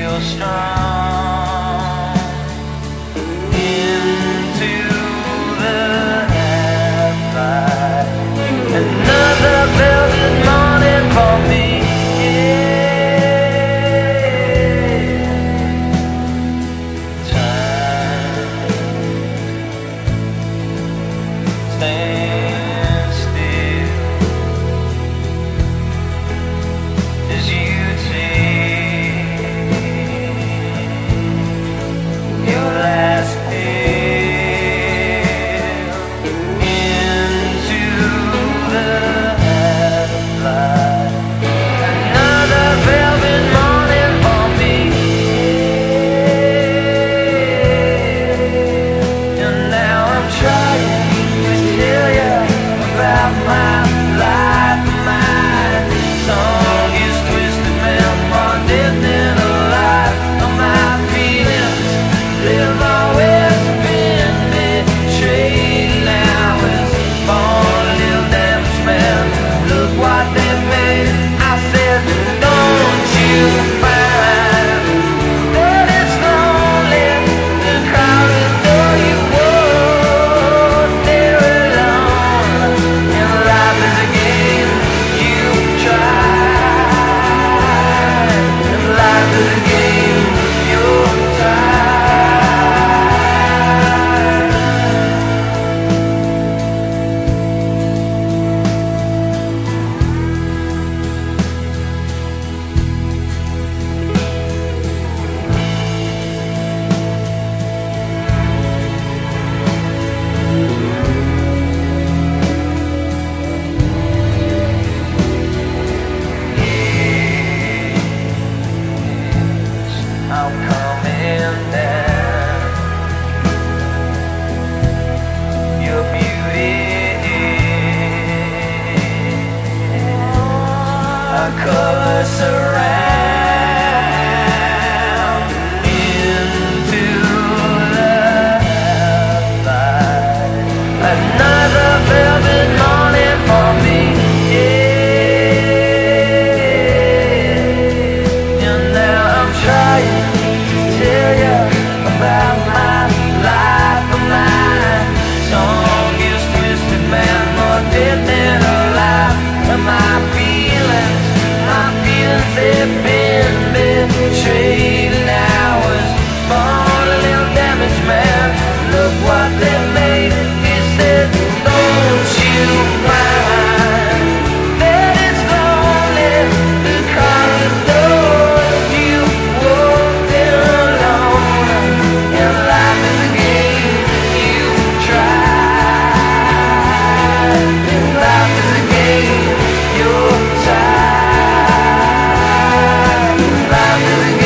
feel strong into the half-light. Another velvet morning for me. Stand still as you take your last pill into the half-light. Another velvet morning for me, and now I'm trying tell you about my life. My song is twisted, man, more dead than alive. My feelings, they've always been betrayed. Now it's born a little damaged man. Look what they made. I said, don't you find that it's lonely to cry as though you would? There alone, and life is a game you try, and life is a game you're I'm coming down. Your beauty, our colors surround into the half-light. Another velvet morning for me. And now I'm trying tell you about my life. My song is twisted, man, more dead than alive. And my feelings, they've been betrayed. And I was born a little damaged man. Look what they made. He said, don't you mind that it's lonely to call the door you walked in alone, and life is a game you try, and life is a game you're tired, life is a game